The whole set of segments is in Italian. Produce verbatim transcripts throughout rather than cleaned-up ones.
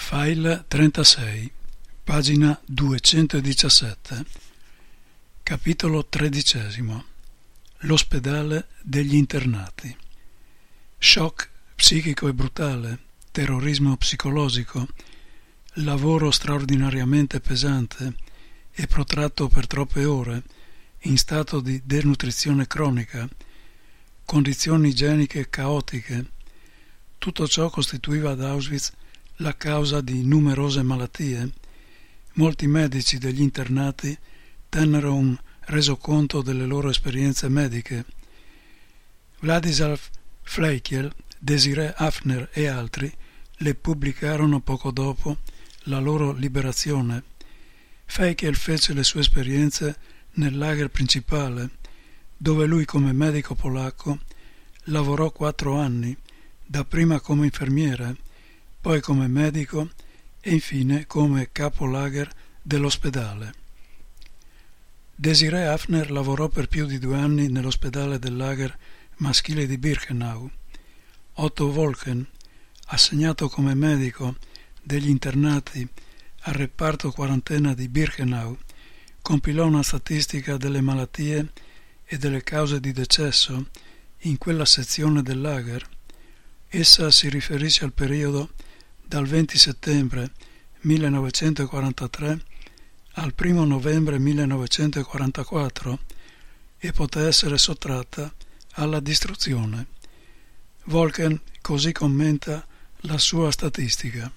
File trentasei, pagina duecentodiciassette, capitolo tredicesimo. L'ospedale degli internati. Shock psichico e brutale, terrorismo psicologico, lavoro straordinariamente pesante e protratto per troppe ore, in stato di denutrizione cronica, condizioni igieniche caotiche. Tutto ciò costituiva ad Auschwitz la causa di numerose malattie. Molti medici degli internati tennero un resoconto delle loro esperienze mediche. Vladislav Fleischl, Désiré Haffner e altri le pubblicarono poco dopo la loro liberazione. Fleischl fece le sue esperienze nel lager principale, dove lui come medico polacco lavorò quattro anni, dapprima come infermiere, poi come medico e infine come capo lager dell'ospedale. Désiré Haffner lavorò per più di due anni nell'ospedale del lager maschile di Birkenau. Otto Wolken, assegnato come medico degli internati al reparto quarantena di Birkenau, compilò una statistica delle malattie e delle cause di decesso in quella sezione del lager. Essa si riferisce al periodo dal venti settembre millenovecentoquarantatré al primo novembre millenovecentoquarantaquattro e poté essere sottratta alla distruzione. Wolken così commenta la sua statistica.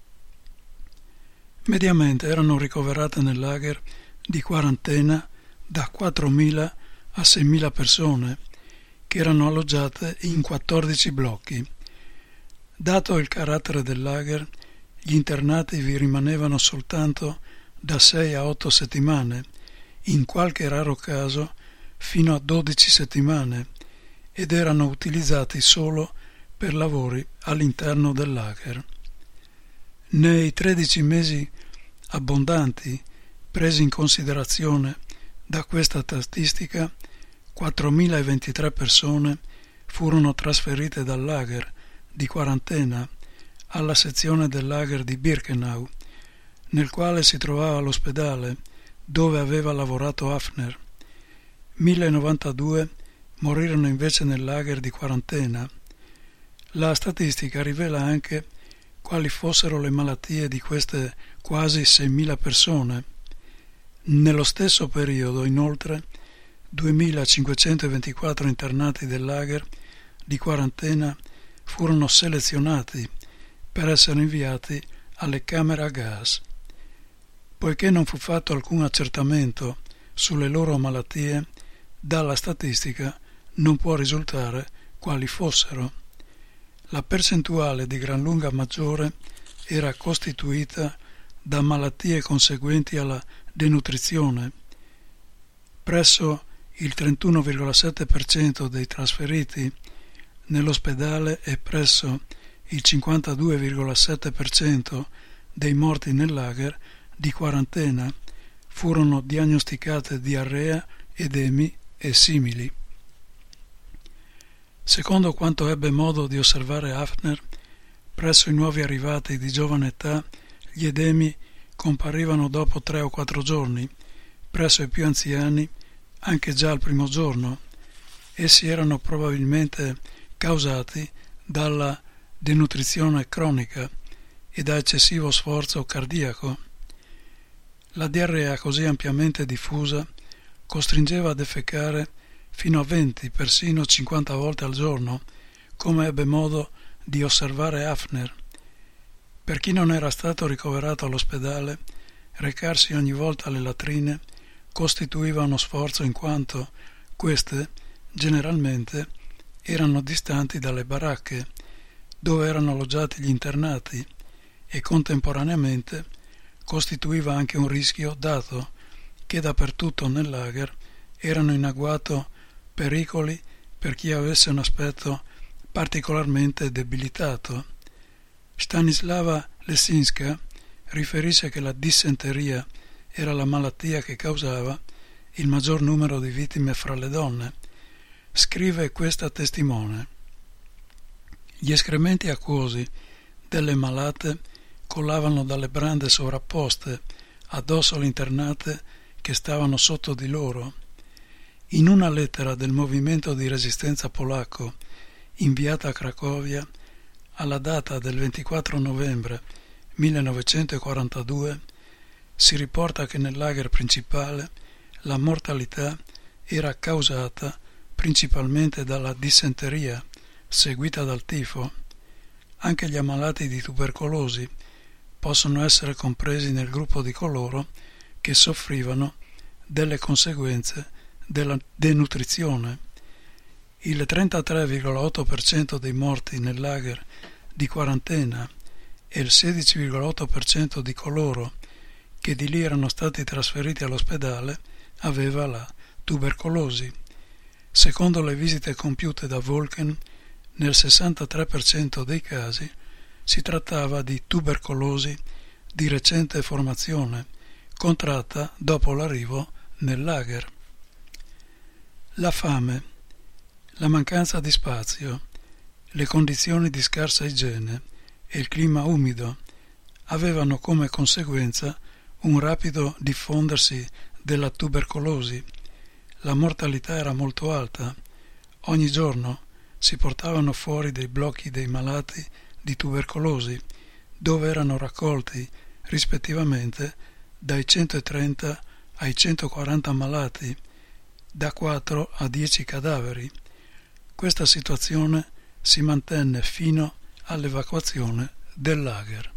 Mediamente erano ricoverate nel lager di quarantena da quattromila a seimila persone che erano alloggiate in quattordici blocchi. Dato il carattere del lager, gli internati vi rimanevano soltanto da sei a otto settimane, in qualche raro caso fino a dodici settimane, ed erano utilizzati solo per lavori all'interno del lager. Nei tredici mesi abbondanti presi in considerazione da questa statistica, quattromilaventitré persone furono trasferite dal lager di quarantena alla sezione del lager di Birkenau, nel quale si trovava l'ospedale dove aveva lavorato Haffner. mille novantadue morirono invece nel lager di quarantena. La statistica rivela anche quali fossero le malattie di queste quasi seimila persone. Nello stesso periodo, inoltre, duemilacinquecentoventiquattro internati del lager di quarantena furono selezionati per essere inviati alle camere a gas. Poiché non fu fatto alcun accertamento sulle loro malattie, dalla statistica non può risultare quali fossero. La percentuale di gran lunga maggiore era costituita da malattie conseguenti alla denutrizione. Presso il trentuno virgola sette per cento dei trasferiti nell'ospedale e presso il cinquantadue virgola sette per cento dei morti nel lager di quarantena furono diagnosticate diarrea, edemi e simili. Secondo quanto ebbe modo di osservare Haffner, presso i nuovi arrivati di giovane età gli edemi comparivano dopo tre o quattro giorni, presso i più anziani anche già al primo giorno. Essi erano probabilmente causati dalla denutrizione cronica e da eccessivo sforzo cardiaco. La diarrea, così ampiamente diffusa, costringeva a defecare fino a venti, persino cinquanta volte al giorno, come ebbe modo di osservare Haffner. Per chi non era stato ricoverato all'ospedale, recarsi ogni volta alle latrine costituiva uno sforzo in quanto queste, generalmente, erano distanti dalle baracche dove erano alloggiati gli internati e contemporaneamente costituiva anche un rischio dato che dappertutto nel lager erano in agguato pericoli per chi avesse un aspetto particolarmente debilitato. Stanislava Lesinska riferisce che la dissenteria era la malattia che causava il maggior numero di vittime fra le donne. Scrive questa testimone: gli escrementi acquosi delle malate collavano dalle brande sovrapposte addosso alle internate che stavano sotto di loro. In una lettera del movimento di resistenza polacco inviata a Cracovia alla data del ventiquattro novembre millenovecentoquarantadue si riporta che nel lager principale la mortalità era causata principalmente dalla dissenteria seguita dal tifo. Anche gli ammalati di tubercolosi possono essere compresi nel gruppo di coloro che soffrivano delle conseguenze della denutrizione. Il trentatré virgola otto per cento dei morti nel lager di quarantena e il sedici virgola otto per cento di coloro che di lì erano stati trasferiti all'ospedale aveva la tubercolosi. Secondo le visite compiute da Volken, nel sessantatré per cento dei casi si trattava di tubercolosi di recente formazione, contratta dopo l'arrivo nel lager. La fame, la mancanza di spazio, le condizioni di scarsa igiene e il clima umido avevano come conseguenza un rapido diffondersi della tubercolosi. La mortalità era molto alta. Ogni giorno si portavano fuori dei blocchi dei malati di tubercolosi, dove erano raccolti rispettivamente dai centotrenta ai centoquaranta malati, da quattro a dieci cadaveri. Questa situazione si mantenne fino all'evacuazione del lager.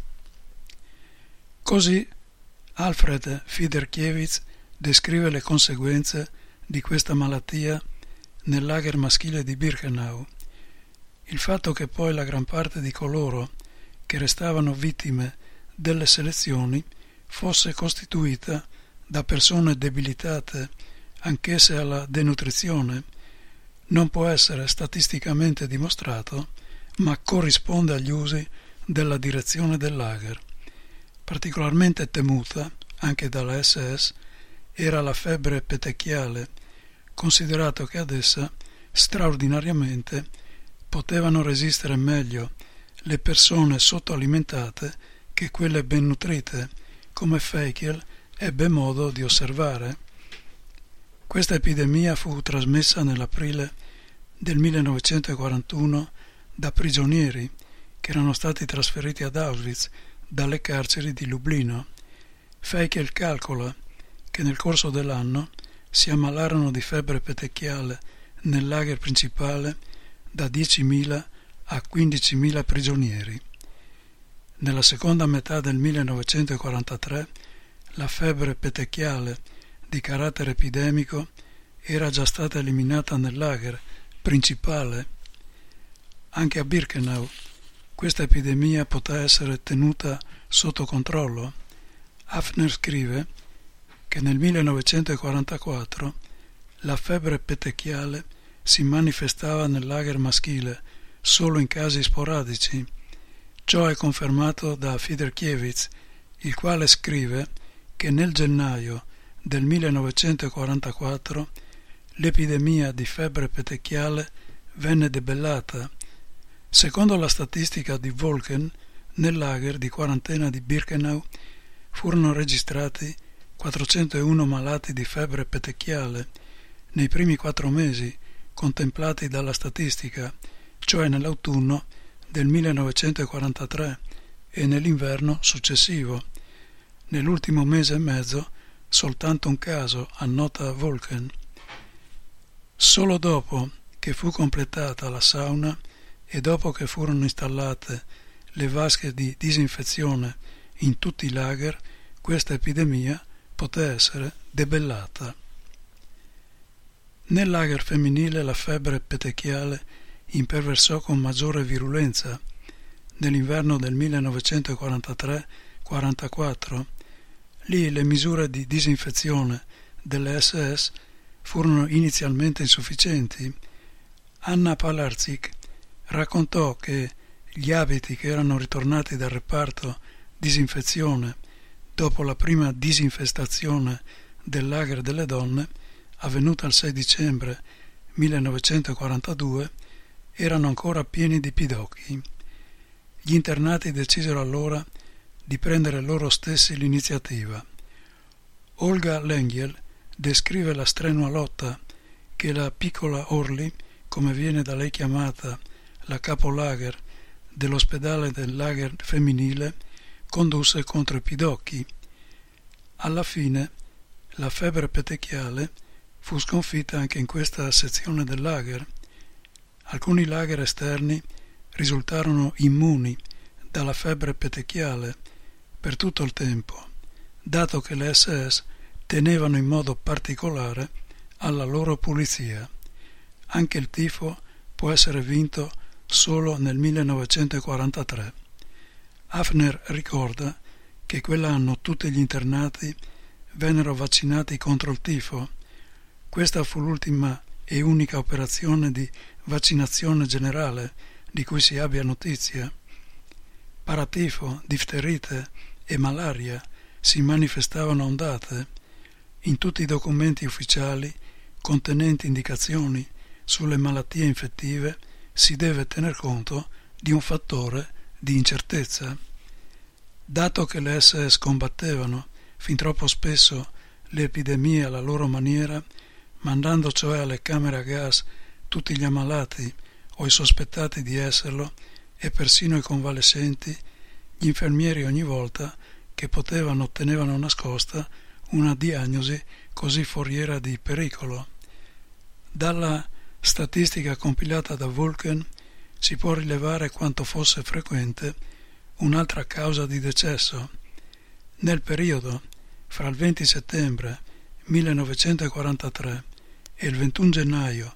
Così Alfred Fiderkiewicz descrive le conseguenze di questa malattia nel lager maschile di Birkenau. Il fatto che poi la gran parte di coloro che restavano vittime delle selezioni fosse costituita da persone debilitate anch'esse alla denutrizione non può essere statisticamente dimostrato, ma corrisponde agli usi della direzione del lager. Particolarmente temuta, anche dalla esse esse, era la febbre petechiale, considerato che ad essa straordinariamente potevano resistere meglio le persone sottoalimentate che quelle ben nutrite, come Feichel ebbe modo di osservare. Questa epidemia fu trasmessa nell'aprile del millenovecentoquarantuno da prigionieri che erano stati trasferiti ad Auschwitz dalle carceri di Lublino. Feichel calcola che nel corso dell'anno si ammalarono di febbre petechiale nel lager principale da diecimila a quindicimila prigionieri. Nella seconda metà del millenovecentoquarantatré la febbre petechiale di carattere epidemico era già stata eliminata nel lager principale. Anche a Birkenau questa epidemia poté essere tenuta sotto controllo. Hafner scrive che nel millenovecentoquarantaquattro la febbre petechiale si manifestava nel lager maschile solo in casi sporadici. Ciò è confermato da Fiderkiewicz, il quale scrive che nel gennaio del millenovecentoquarantaquattro l'epidemia di febbre petechiale venne debellata. Secondo la statistica di Volken, nel lager di quarantena di Birkenau furono registrati quattrocentouno malati di febbre petechiale nei primi quattro mesi contemplati dalla statistica, cioè nell'autunno del millenovecentoquarantatré e nell'inverno successivo. Nell'ultimo mese e mezzo soltanto un caso, annota Volken. Solo dopo che fu completata la sauna e dopo che furono installate le vasche di disinfezione in tutti i lager, questa epidemia poté essere debellata. Nel lager femminile la febbre petechiale imperversò con maggiore virulenza. Nell'inverno del millenovecentoquarantatré quarantaquattro, lì le misure di disinfezione delle esse esse furono inizialmente insufficienti. Anna Palarczyk raccontò che gli abiti che erano ritornati dal reparto disinfezione dopo la prima disinfestazione del lager delle donne, avvenuta il sei dicembre millenovecentoquarantadue, erano ancora pieni di pidocchi. Gli internati decisero allora di prendere loro stessi l'iniziativa. Olga Lengyel descrive la strenua lotta che la piccola Orly, come viene da lei chiamata la capolager dell'ospedale del lager femminile, condusse contro i pidocchi. Alla fine la febbre petechiale fu sconfitta anche in questa sezione del lager. Alcuni lager esterni risultarono immuni dalla febbre petechiale per tutto il tempo, dato che le esse esse tenevano in modo particolare alla loro pulizia. Anche il tifo può essere vinto solo nel millenovecentoquarantatré. Hafner ricorda che quell'anno tutti gli internati vennero vaccinati contro il tifo. Questa fu l'ultima e unica operazione di vaccinazione generale di cui si abbia notizia. Paratifo, difterite e malaria si manifestavano a ondate. In tutti i documenti ufficiali contenenti indicazioni sulle malattie infettive si deve tener conto di un fattore di incertezza. Dato che le esse esse combattevano fin troppo spesso le epidemie alla loro maniera, mandando cioè alle camere a gas tutti gli ammalati o i sospettati di esserlo e persino i convalescenti, gli infermieri ogni volta che potevano ottenevano nascosta una diagnosi così foriera di pericolo. Dalla statistica compilata da Vulcan si può rilevare quanto fosse frequente un'altra causa di decesso. Nel periodo fra il venti settembre millenovecentoquarantatré e il ventuno gennaio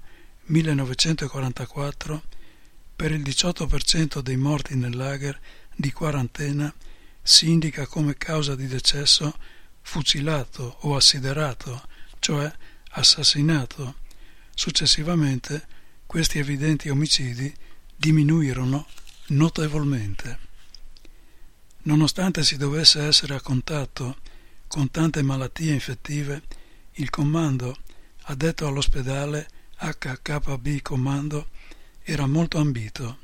millenovecentoquarantaquattro, per il diciotto per cento dei morti nel lager di quarantena si indica come causa di decesso fucilato o assiderato, cioè assassinato. Successivamente questi evidenti omicidi diminuirono notevolmente. Nonostante si dovesse essere a contatto con tante malattie infettive, il comando addetto all'ospedale acca kappa bi Commando era molto ambito.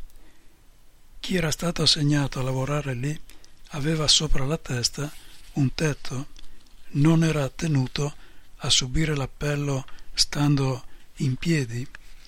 Chi era stato assegnato a lavorare lì aveva sopra la testa un tetto, non era tenuto a subire l'appello stando in piedi,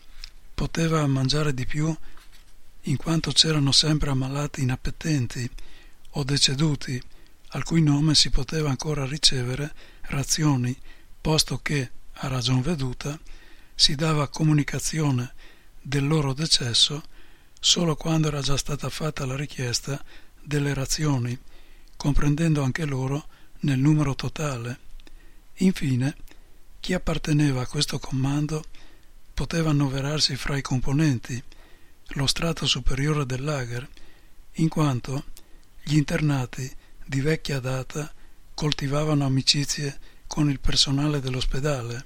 poteva mangiare di più in quanto c'erano sempre ammalati inappetenti o deceduti, al cui nome si poteva ancora ricevere razioni, posto che, a ragion veduta, si dava comunicazione del loro decesso solo quando era già stata fatta la richiesta delle razioni, comprendendo anche loro nel numero totale. Infine, chi apparteneva a questo comando poteva annoverarsi fra i componenti, lo strato superiore del lager, in quanto gli internati di vecchia data coltivavano amicizie con il personale dell'ospedale.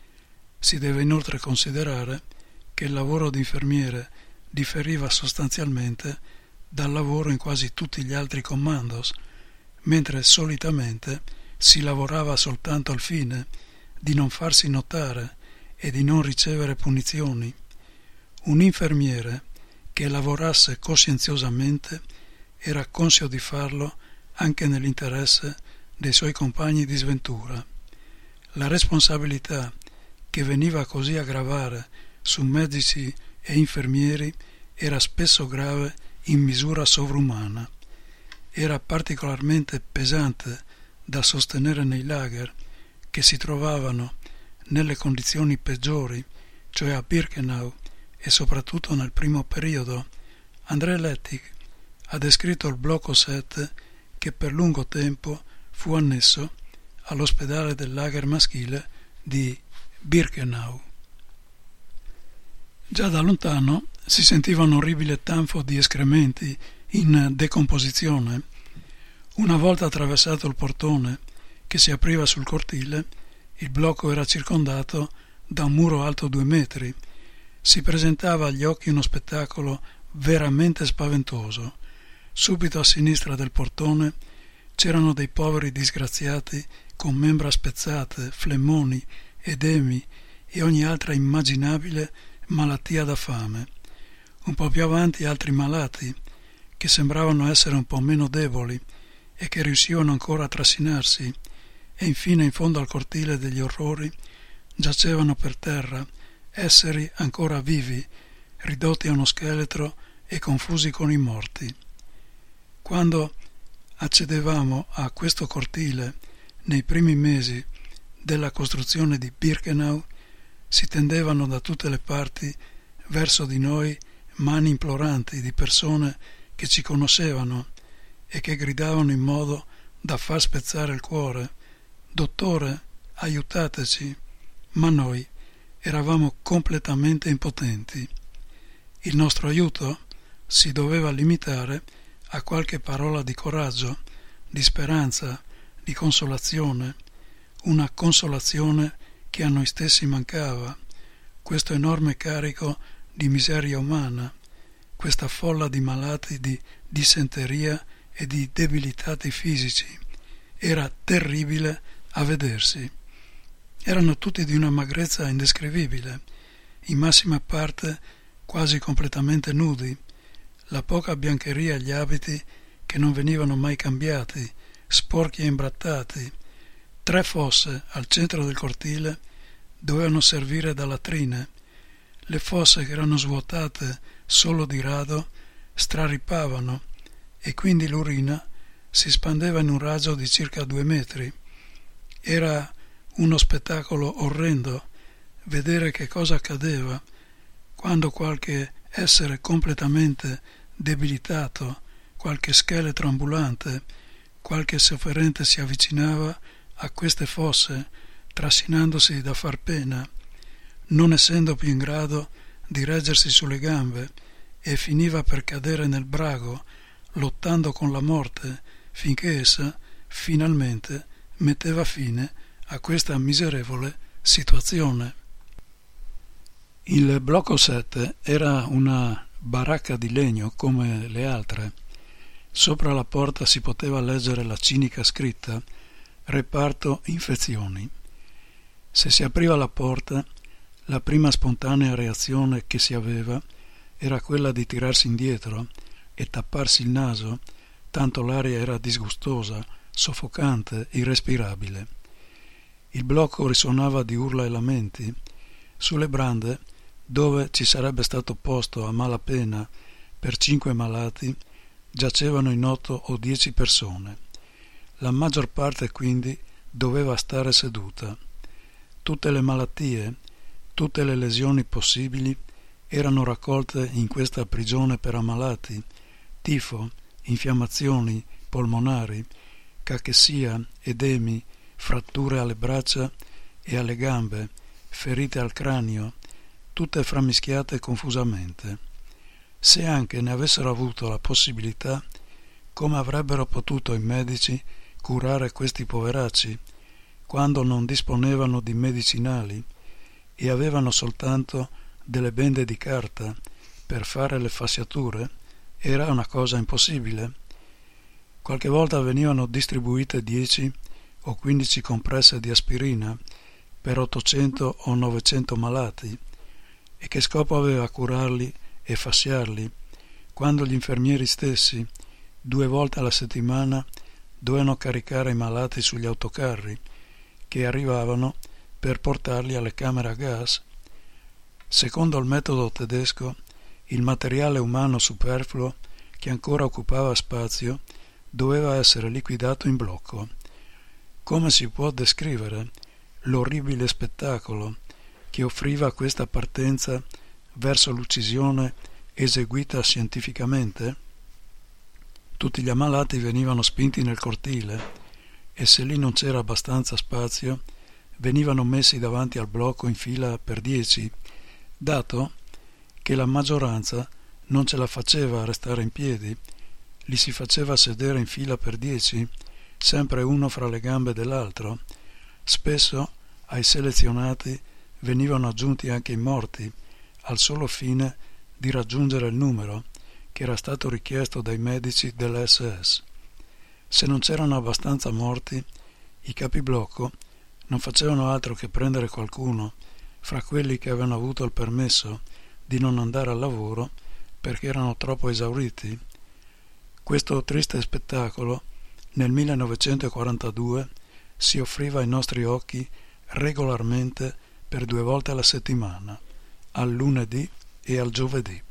Si deve inoltre considerare che il lavoro di infermiere differiva sostanzialmente dal lavoro in quasi tutti gli altri commandos, mentre solitamente si lavorava soltanto al fine di non farsi notare e di non ricevere punizioni. Un infermiere che lavorasse coscienziosamente era conscio di farlo anche nell'interesse dei suoi compagni di sventura. La responsabilità che veniva così a gravare su medici e infermieri era spesso grave in misura sovrumana. Era particolarmente pesante da sostenere nei lager, che si trovavano nelle condizioni peggiori, cioè a Birkenau e soprattutto nel primo periodo. André Lettig ha descritto il blocco sette che per lungo tempo fu annesso all'ospedale del lager maschile di Birkenau. Già da lontano si sentiva un orribile tanfo di escrementi in decomposizione. Una volta attraversato il portone che si apriva sul cortile, il blocco era circondato da un muro alto due metri. Si presentava agli occhi uno spettacolo veramente spaventoso. Subito a sinistra del portone c'erano dei poveri disgraziati con membra spezzate, flemmoni, edemi e ogni altra immaginabile malattia da fame. Un po' più avanti altri malati, che sembravano essere un po' meno deboli e che riuscivano ancora a trascinarsi, e infine in fondo al cortile degli orrori giacevano per terra esseri ancora vivi, ridotti a uno scheletro e confusi con i morti. Quando accedevamo a questo cortile nei primi mesi della costruzione di Birkenau, si tendevano da tutte le parti verso di noi mani imploranti di persone che ci conoscevano e che gridavano in modo da far spezzare il cuore: «Dottore, aiutateci!» Ma noi eravamo completamente impotenti. Il nostro aiuto si doveva limitare a qualche parola di coraggio, di speranza, di consolazione, una consolazione che a noi stessi mancava, questo enorme carico di miseria umana, questa folla di malati di dissenteria e di debilitati fisici. Era terribile a vedersi. Erano tutti di una magrezza indescrivibile, in massima parte quasi completamente nudi, la poca biancheria agli abiti che non venivano mai cambiati, sporchi e imbrattati. Tre fosse al centro del cortile dovevano servire da latrine. Le fosse, che erano svuotate solo di rado, straripavano e quindi l'urina si spandeva in un raggio di circa due metri. Era uno spettacolo orrendo vedere che cosa accadeva quando qualche essere completamente debilitato, qualche scheletro ambulante, qualche sofferente si avvicinava a queste fosse, trascinandosi da far pena, non essendo più in grado di reggersi sulle gambe, e finiva per cadere nel brago, lottando con la morte, finché essa finalmente metteva fine a questa miserevole situazione. Il blocco sette era una baracca di legno come le altre. Sopra la porta si poteva leggere la cinica scritta «Reparto infezioni». Se si apriva la porta, la prima spontanea reazione che si aveva era quella di tirarsi indietro e tapparsi il naso, tanto l'aria era disgustosa, soffocante, irrespirabile. Il blocco risuonava di urla e lamenti. Sulle brande, dove ci sarebbe stato posto a malapena per cinque malati, giacevano in otto o dieci persone. La maggior parte quindi doveva stare seduta. Tutte le malattie, tutte le lesioni possibili erano raccolte in questa prigione per ammalati: tifo, infiammazioni polmonari, cachessia, edemi, fratture alle braccia e alle gambe, ferite al cranio, tutte frammischiate confusamente. Se anche ne avessero avuto la possibilità, come avrebbero potuto i medici curare questi poveracci, quando non disponevano di medicinali e avevano soltanto delle bende di carta per fare le fasciature? Era una cosa impossibile. Qualche volta venivano distribuite dieci o quindici compresse di aspirina per ottocento o novecento malati. E che scopo aveva curarli e fasciarli, quando gli infermieri stessi, due volte alla settimana, dovevano caricare i malati sugli autocarri che arrivavano per portarli alle camere a gas? Secondo il metodo tedesco, il materiale umano superfluo che ancora occupava spazio doveva essere liquidato in blocco. Come si può descrivere l'orribile spettacolo che offriva questa partenza verso l'uccisione eseguita scientificamente? Tutti gli ammalati venivano spinti nel cortile e se lì non c'era abbastanza spazio venivano messi davanti al blocco in fila per dieci, dato che la maggioranza non ce la faceva a restare in piedi, li si faceva sedere in fila per dieci, sempre uno fra le gambe dell'altro. Spesso ai selezionati venivano aggiunti anche i morti, al solo fine di raggiungere il numero che era stato richiesto dai medici dell'esse esse. Se non c'erano abbastanza morti, i capiblocco non facevano altro che prendere qualcuno fra quelli che avevano avuto il permesso di non andare al lavoro perché erano troppo esauriti. Questo triste spettacolo nel millenovecentoquarantadue si offriva ai nostri occhi regolarmente per due volte alla settimana, al lunedì e al giovedì.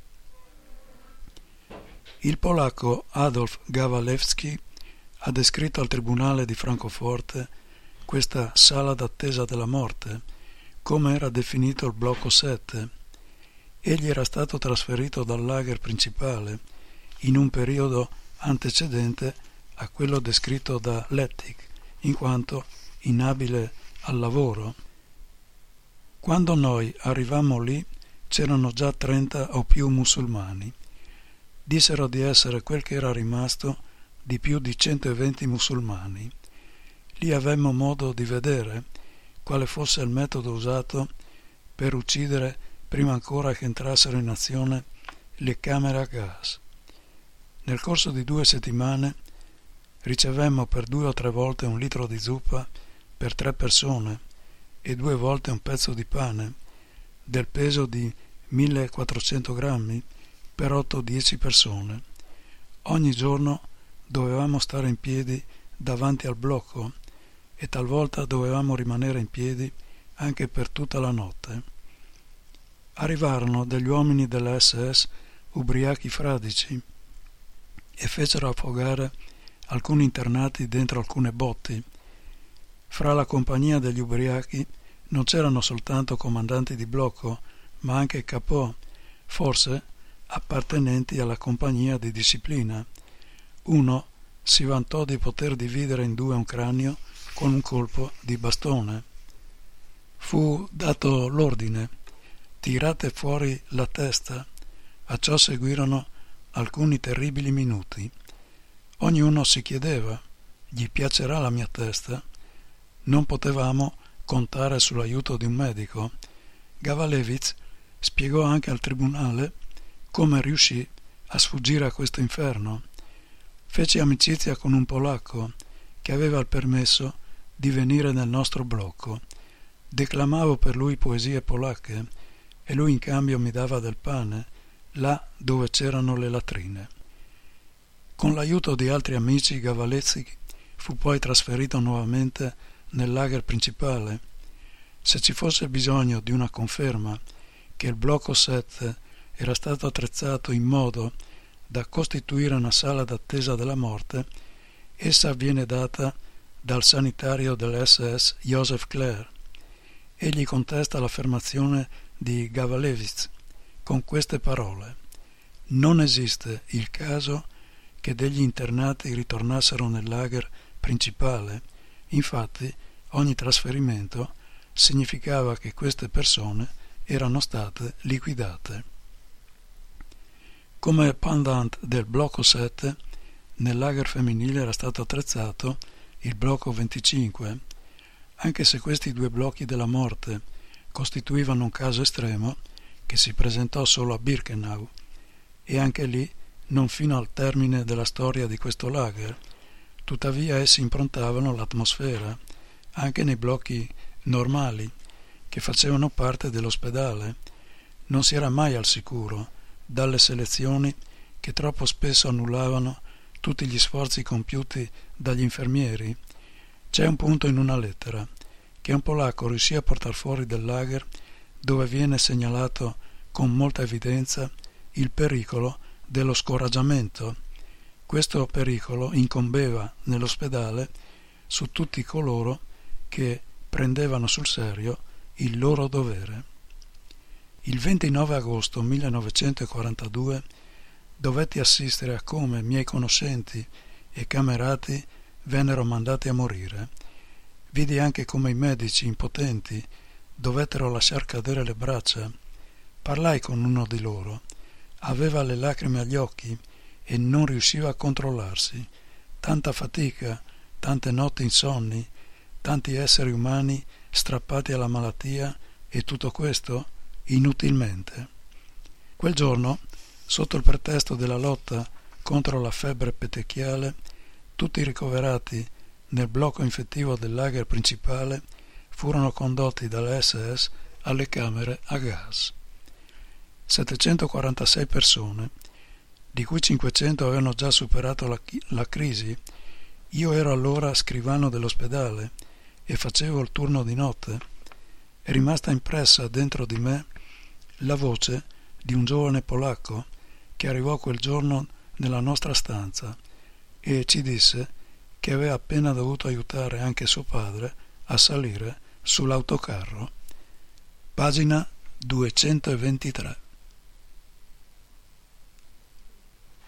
Il polacco Adolf Gawalewski ha descritto al tribunale di Francoforte questa sala d'attesa della morte, come era definito il blocco sette. Egli era stato trasferito dal lager principale in un periodo antecedente a quello descritto da Lettig, in quanto inabile al lavoro. Quando noi arrivammo lì c'erano già trenta o più musulmani. Dissero di essere quel che era rimasto di più di centoventi musulmani. Lì avemmo modo di vedere quale fosse il metodo usato per uccidere prima ancora che entrassero in azione le camere a gas. Nel corso di due settimane ricevemmo per due o tre volte un litro di zuppa per tre persone e due volte un pezzo di pane del peso di millequattrocento grammi per otto o dieci persone. Ogni giorno dovevamo stare in piedi davanti al blocco e talvolta dovevamo rimanere in piedi anche per tutta la notte. Arrivarono degli uomini della esse esse ubriachi fradici e fecero affogare alcuni internati dentro alcune botti. Fra la compagnia degli ubriachi non c'erano soltanto comandanti di blocco, ma anche capò, forse appartenenti alla compagnia di disciplina. Uno si vantò di poter dividere in due un cranio con un colpo di bastone. Fu dato l'ordine: tirate fuori la testa. A ciò seguirono alcuni terribili minuti. Ognuno si chiedeva: gli piacerà la mia testa? Non potevamo contare sull'aiuto di un medico. Gawalewicz spiegò anche al tribunale come riuscì a sfuggire a questo inferno. Fece amicizia con un polacco che aveva il permesso di venire nel nostro blocco. Declamavo per lui poesie polacche e lui in cambio mi dava del pane là dove c'erano le latrine. Con l'aiuto di altri amici Gawalewski fu poi trasferito nuovamente nel lager principale. Se ci fosse bisogno di una conferma che il blocco sette era stato attrezzato in modo da costituire una sala d'attesa della morte, essa viene data dal sanitario dell'esse esse Josef Kler. Egli contesta l'affermazione di Gawalewicz con queste parole: non esiste il caso che degli internati ritornassero nel lager principale. Infatti ogni trasferimento significava che queste persone erano state liquidate. Come pendant del blocco sette, nel lager femminile era stato attrezzato il blocco venticinque. Anche se questi due blocchi della morte costituivano un caso estremo che si presentò solo a Birkenau, e anche lì non fino al termine della storia di questo lager, tuttavia essi improntavano l'atmosfera anche nei blocchi normali che facevano parte dell'ospedale. Non si era mai al sicuro dalle selezioni che troppo spesso annullavano tutti gli sforzi compiuti dagli infermieri. C'è un punto in una lettera che un polacco riuscì a portar fuori del lager dove viene segnalato con molta evidenza il pericolo dello scoraggiamento. Questo pericolo incombeva nell'ospedale su tutti coloro che prendevano sul serio il loro dovere. Il ventinove agosto millenovecentoquarantadue dovetti assistere a come miei conoscenti e camerati vennero mandati a morire. Vidi anche come i medici impotenti dovettero lasciar cadere le braccia. Parlai con uno di loro. Aveva le lacrime agli occhi e non riusciva a controllarsi. Tanta fatica, tante notti insonni, tanti esseri umani strappati alla malattia, e tutto questo inutilmente. Quel giorno, sotto il pretesto della lotta contro la febbre petechiale, tutti i ricoverati nel blocco infettivo del lager principale furono condotti dalle esse esse alle camere a gas. settecentoquarantasei persone, di cui cinquecento avevano già superato la, la crisi, Io ero allora scrivano dell'ospedale e facevo il turno di notte. È rimasta impressa dentro di me la voce di un giovane polacco che arrivò quel giorno nella nostra stanza e ci disse che aveva appena dovuto aiutare anche suo padre a salire sull'autocarro. Pagina duecentoventitré.